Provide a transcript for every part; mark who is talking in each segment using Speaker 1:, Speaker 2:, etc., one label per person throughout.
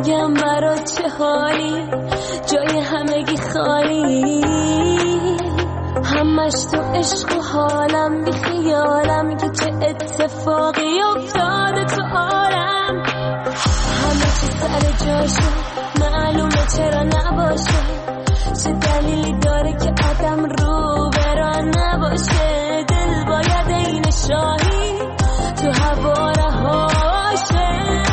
Speaker 1: بگم برات چه حالی، جای همگی خالی، همش تو عشق و حالم، بی خیالم که چه اتفاقی افتاده تو عالم. همه چی سر جاشه، معلومه چرا نباشه، چه دلیلی داره که آدم رو بران نباشه. دل باید این شاهی تو هوا رهاشه.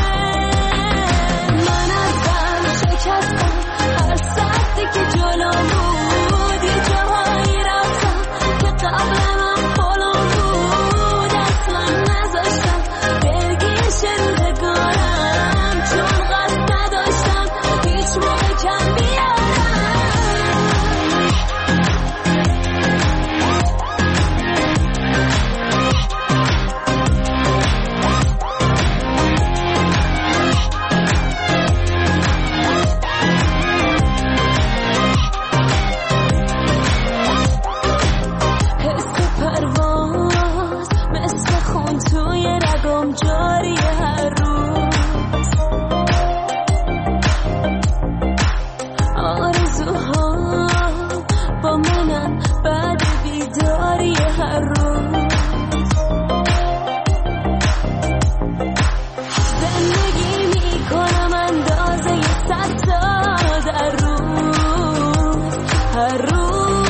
Speaker 1: من ازم شکستم هر سختی که جلو بود، یه جاهایی رفتم که قبل من پلم بود. اصلا نذاشتم دلگیش روزگارم، چون قصد نداشتم هیچ موقع کم بیارم. جاری هر روز آرزوها با منم بعد بیداری هر روز. زندگی میکنم اندازه 100 سال در روز، هر روز.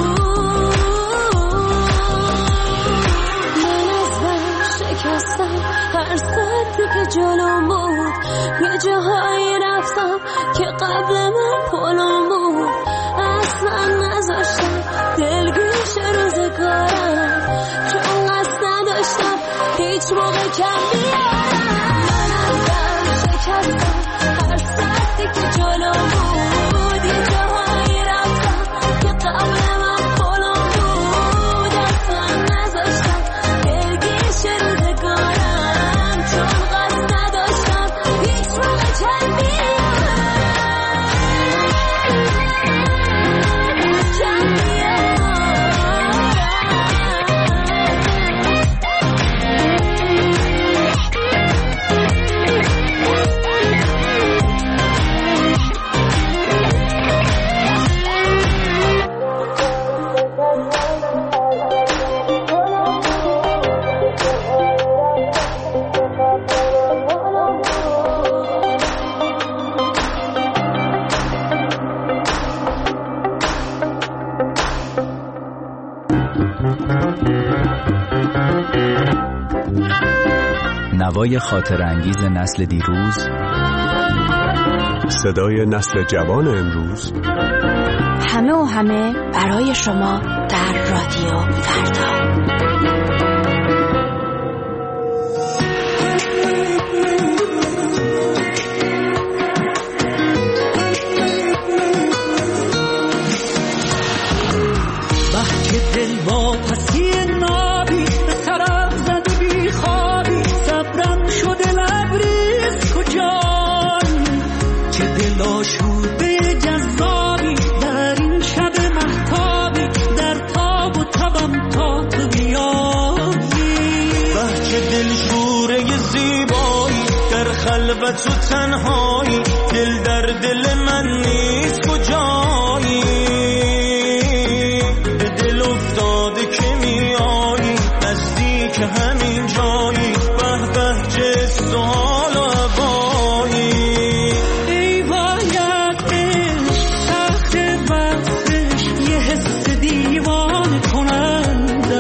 Speaker 1: من از من شکستم هر ساعتی که جلوم بود، یه جاهایی رفتم که قبل من پلم بود. اصلا نذاشتم دلگیش روزگارم، چون قصد نداشتم هیچ موقع کم بیارم. من ازم شکستم هر ساعتی که جلوم بود، یه جاهایی رفتم که قبل من پلم بود. اصلا نذاشتم دلگیش روزگارم، چون قصد نداشتم هیچ موقع کم بیارم.
Speaker 2: نوای خاطر انگیز نسل دیروز،
Speaker 3: صدای نسل جوان امروز،
Speaker 4: همه و همه برای شما در رادیو فردا.
Speaker 5: خلوت و تنهایی، دل در دل من نیست کجایی، به دل افتاده که میایی نزدیک همین جایی، به به چه سوال و عبایی. ای باید عشق تخت بستش یه حس دیوانه کننده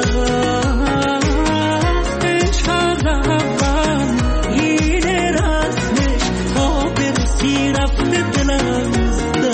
Speaker 5: است. عشق از اول رفته دلم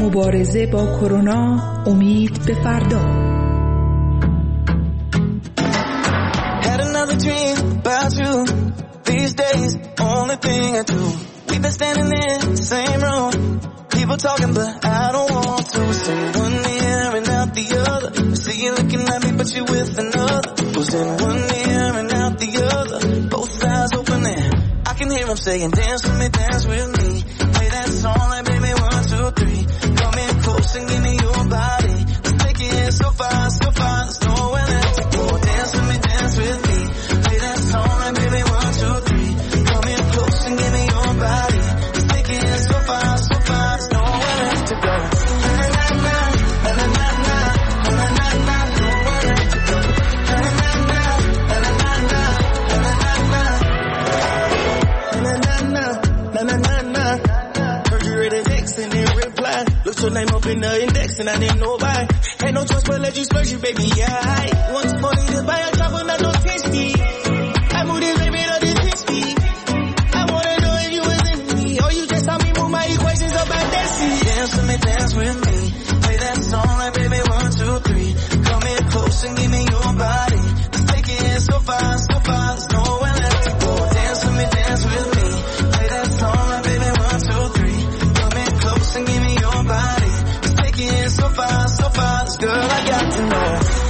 Speaker 6: مبارزه با کرونا، امید به فردا.
Speaker 5: Had another dream about you. These days, only thing I do. We've been standing in the same room. People talking, but I don't want to. Was in one ear and out the other. I see you looking at me, but you with another. Was in one ear and out the other. Both eyes open and I can hear them saying, dance with me, dance with me. Play that song like baby 1, 2, 3. Come in close and give me your body. Let's take it so far, so far. There's nowhere left to go. Dance with me, dance with me. Play that song like baby 1, 2, 3. Come in close and give me your body. Let's take it so far, so far. There's nowhere left to go.
Speaker 7: Your name up in the index and I didn't know why. Ain't no choice but let you splurge you, baby, yeah. Once money to buy a chocolate, not no tasty. I moved this baby to this 60. I wanna know if you was in me, or you just saw me move my equations up at that seat.
Speaker 5: Dance with me, dance with me. Play that song like baby 1, 2, 3. Come in close and give me your body. Let's take it so far, so far. There's nowhere left to go. Dance with me, dance with me. Play that song like baby 1, 2, 3. Come in close and give me your body. Let's take it so far, so far. This girl I got to know.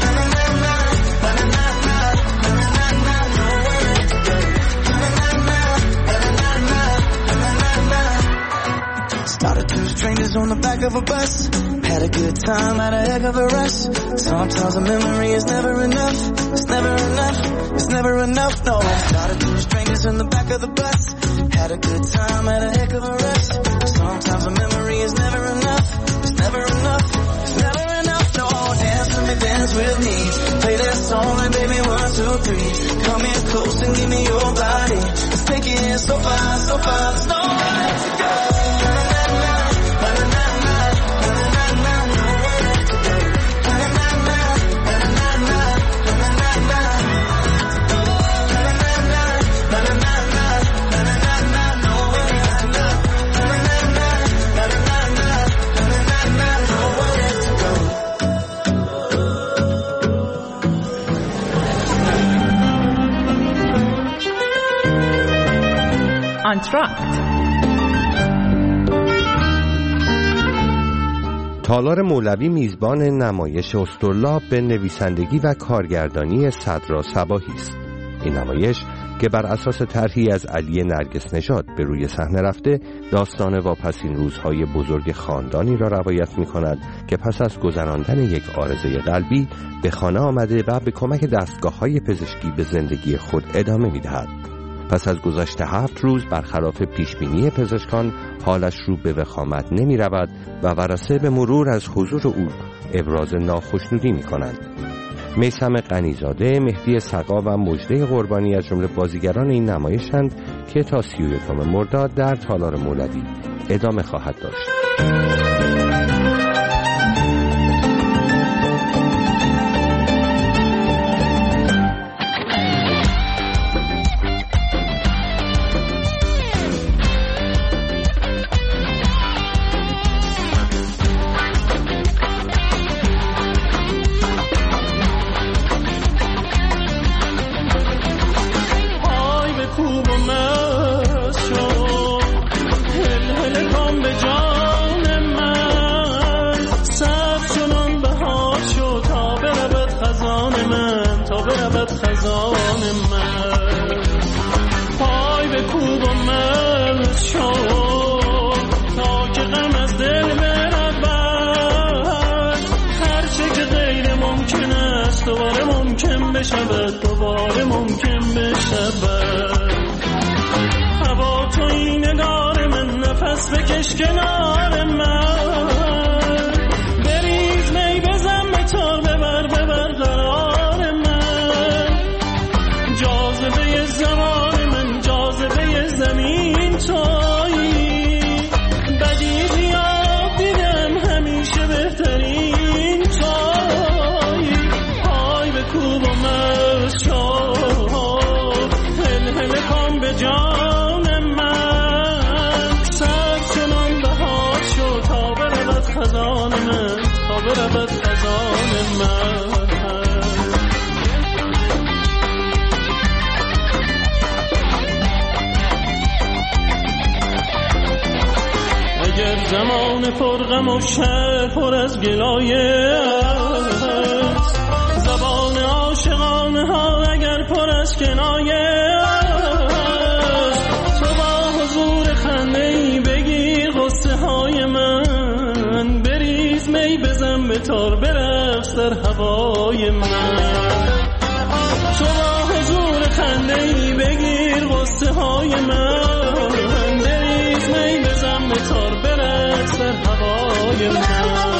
Speaker 5: Started two strangers on the back of a bus. Had a good time, had a heck of a rush. Sometimes a memory is never enough. It's never enough, it's never enough, no. Started two strangers in the back of the bus. Had a good time, had a heck of a rush. Sometimes a memory is never enough. It's never enough, it's never enough, no. Dance with me, dance with me. Play that song like baby 1, 2, 3. Come in close and give me your body. Let's take it so far, so far. There's nowhere to go.
Speaker 3: تالار مولوی میزبان نمایش اسطرلاب به نویسندگی و کارگردانی صدرا صباحی است. این نمایش که بر اساس طرحی از علی نرگس نژاد به روی صحنه رفته، داستان واپسین روزهای بزرگ خاندانی را روایت می‌کند که پس از گذراندن یک عارضه قلبی به خانه آمده و به کمک دستگاه‌های پزشکی به زندگی خود ادامه می‌دهد. پس از گذشت 7 روز برخلاف پیشبینی پزشکان حالش رو به وخامت نمی رود و ورثه به مرور از حضور او ابراز ناخشنودی می کنند. میثم غنیزاده، مهدی سقا و مژده قربانی از جمله بازیگران این نمایشند که تا 31 مرداد در تالار مولوی ادامه خواهد داشت.
Speaker 5: دوباره ممکن بشود. هوا تو این نگار من، نفس بکش کنار من، بریز می بزن به تار، ببر قرار من، جاذبه زمان من، جاذبه زمین تویی، بدیهی یاد دیدم همیشه بهترین تویی، پای به کوب و جان من، سر چنان بهار
Speaker 8: تا برود خزان من. اگر زمان پرغم و شهر پر از گلایه است، زبان عاشقانه ها اگر پر از کنایه است، تو با حضور خنده ای بگیر غصه های من، بریز می بزن به تار برقص در هوای من. تو با حضور خنده ای بگیر غصه های من، بریز می بزن به تار برقص در هوای من.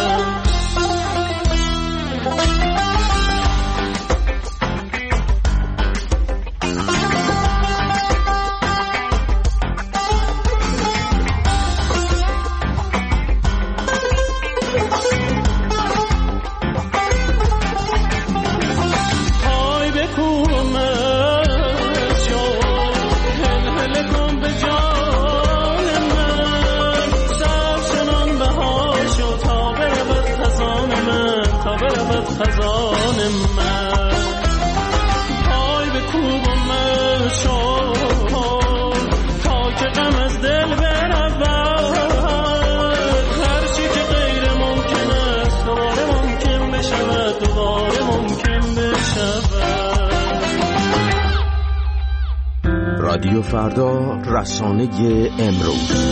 Speaker 8: خزان من پای به کوب و مشون تا که غم از دل برود، هر چی که غیر ممکن است دوباره ممکن بشود، دوباره ممکن بشود.
Speaker 9: رادیو فردا، رسانه امروز.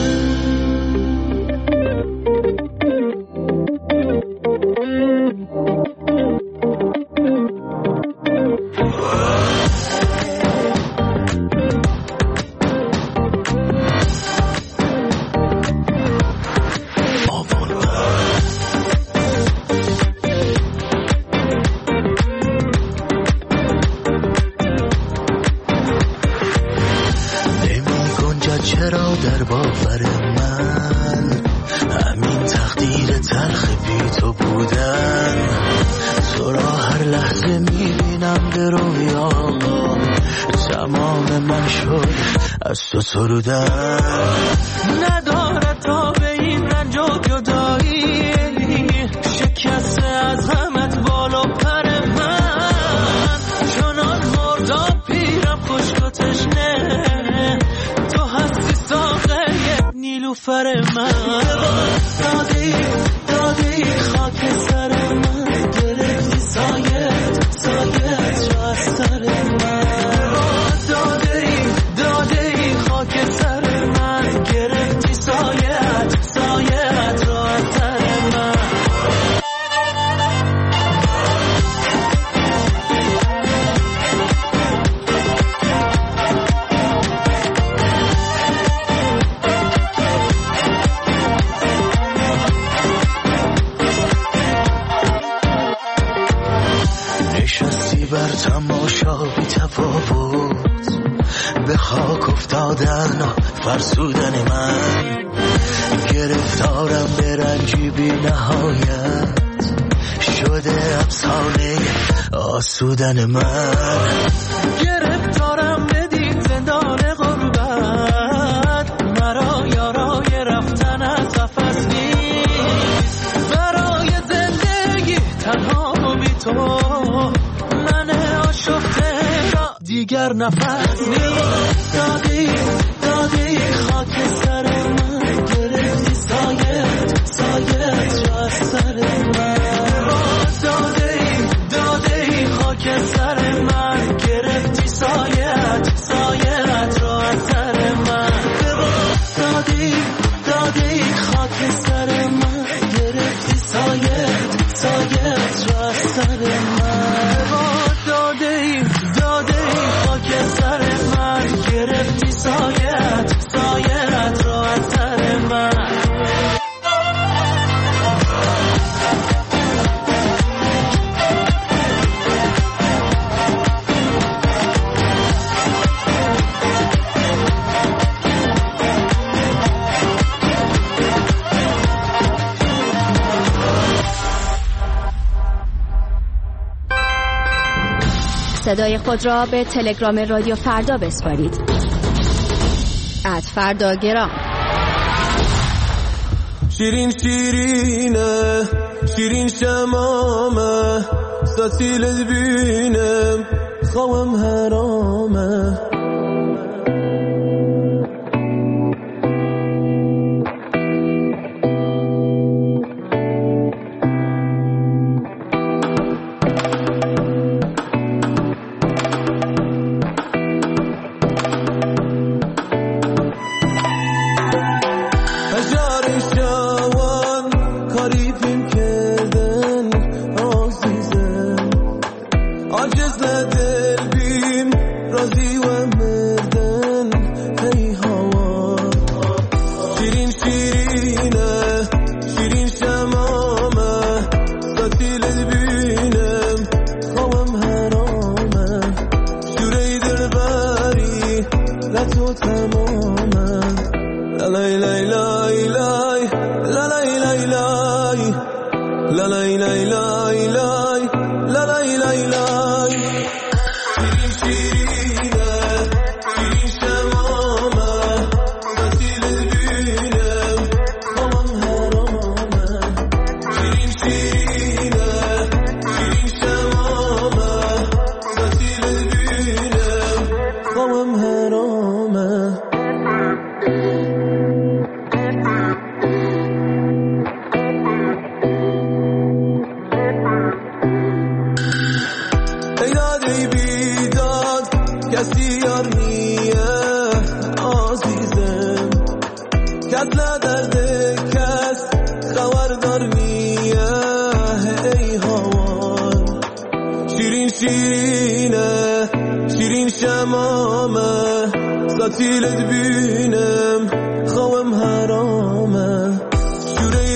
Speaker 5: ندارد تا به این رنج و جدایی، شکسته از غمت بالا پر من، چنان مرداب پیرم خشک و تشنه، تو هستی ساقه نیلوفر من. دادی خاک سر من، گرفتی سایت سایت را از سر من. دادی خاک سر من، گرفتی سایت سایت را از سر من. نشستی بر تماشا بی تفاوت، به خاک افتادن و فرسودن من، گرفتارم به رنجی بی نهایت، شده افسانه آسودن من. گرفتارم بدین زندان غربت، مرا یارای رفتن از قفس نیست، برای زندگی تنها و بی تو من آشفته را دیگر نفس نیست. دادی خاک سر من، گرفتی سایت سایت را از سر من. دادی خاک سر من، گرفتی سایت سایت را از سر من. دادی خاک سر من، گرفتی سایت سایت را از سر من. دادی خاک سر من، گرفتی سایت سایت را از سر من.
Speaker 4: صدای خود را به تلگرام رادیو فردا بسپارید. @فرداگرام.
Speaker 8: شیرین شیرینه شیرین شمامه ستیلت بینم خوام حرامه
Speaker 10: ستیلت بینم خوام حرامه شوره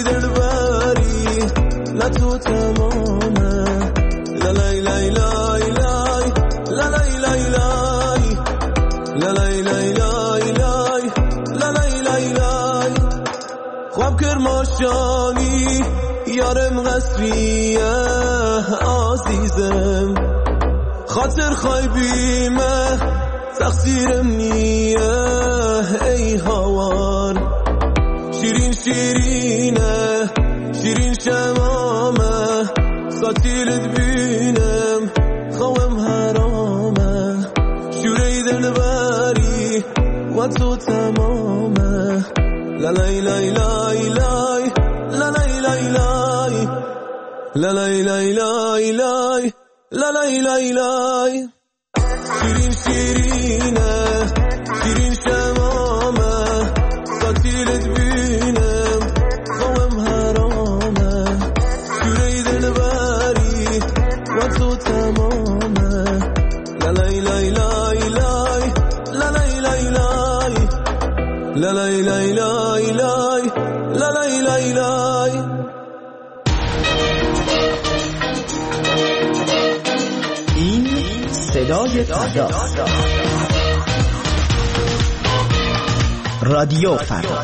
Speaker 10: دلبری لطو تمامه لالای لای لای لای لالای لای لای لالای لای لای لای لالای لای لای خواب کرماشانی یارم قصریه عزیزم خاطر خواهی بیمه تقصیرم نیه ای هوار شیرین شیرینه شیرین شمامه ستیلت بینم خوام حرامه شوره دلبری و تو تمامه لالای لای لای لای لالای لای لای لالای لای لای لای لالای لای لای شیرین شیرینه شیرین شمامه ستیلت بینم خوام حرامه شوره دلبری و تو تمامه لالای لای لای لای لالای لای لای لالای لای لای لای لالای لای لای
Speaker 9: صدای فردا رادیو فردا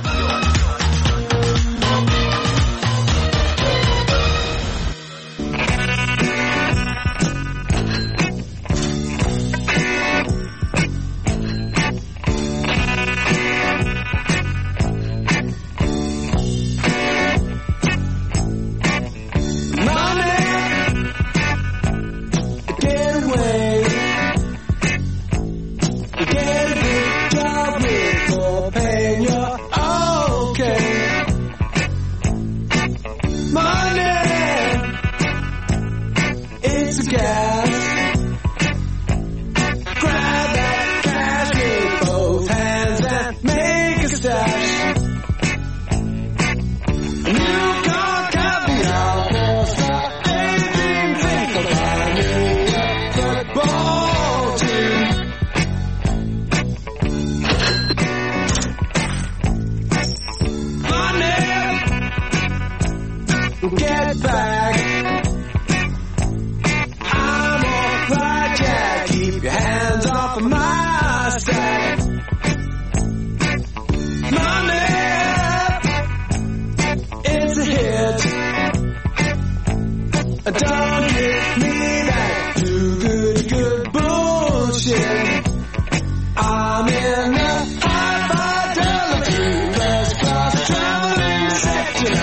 Speaker 10: I'm in the high fidelity, first class traveling section.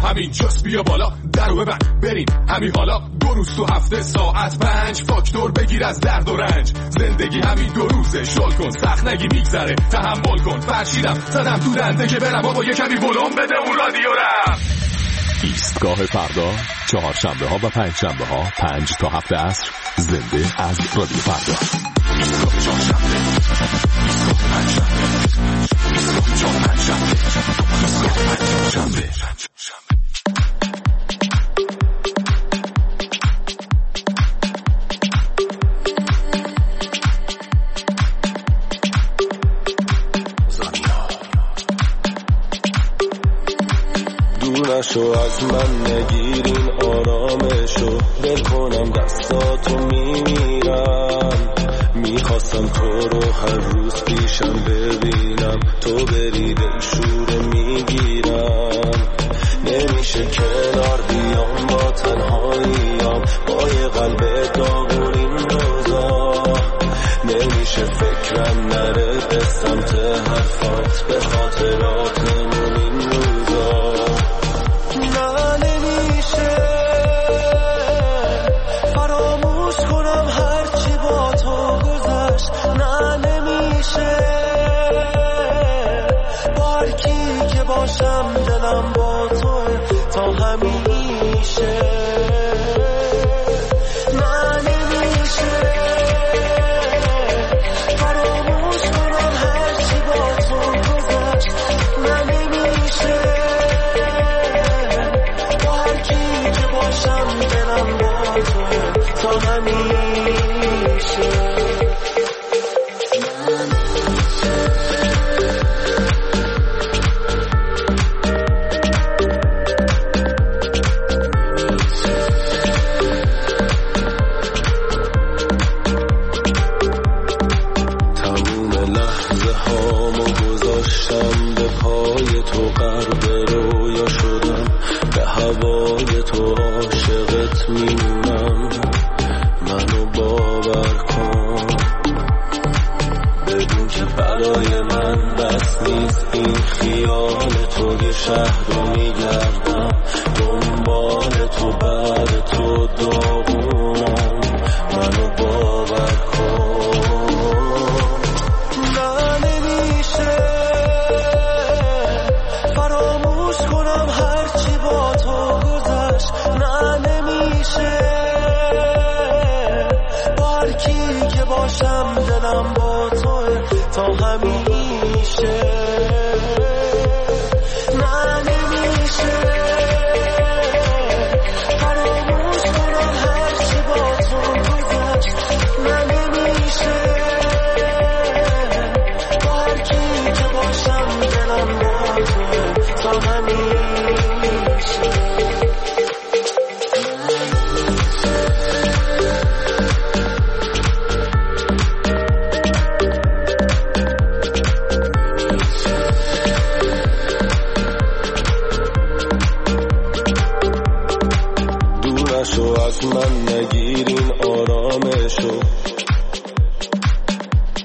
Speaker 11: همین جاست بیا بالا درو ببند بریم همین حالا 2 روز تو هفته ساعت 5 فاکتور بگیر از درد و رنج زندگی همین 2 روزه شل کن سخت نگی میگذره تحمل کن فرشیدم زدم تو دنده که برم بابا یه کمی ولوم بده اون رادیو رم
Speaker 12: ایستگاه فردا 4 شنبه ها و 5 شنبه ها 5 تا 7 عصر زنده از رادیو فردا ایستگاه 4 شنبه ایستگاه 5 شنبه ایستگاه 4 5 شنبه ایستگاه 5 شنبه
Speaker 10: نشو از من نگیرین آرامشو دل کنم دستاتو میمیرم میخواستم تو رو هر روز پیشم ببینم تو بری دل شوره میگیرم نمیشه کنار بیام با تنهاییام با یه قلب داغون این روزا نمیشه فکرم نره به سمت حرفات به خاطراتمون این روزا باشم دلم با تو تا همیشه نه نمیشه فراموش کنم هرچی با تو گذشت نه نمیشه با هر کی که باشم دلم با تو تا همیشه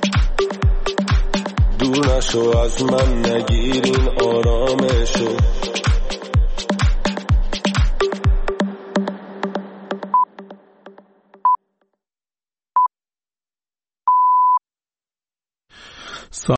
Speaker 13: از من نگیرین آرامشو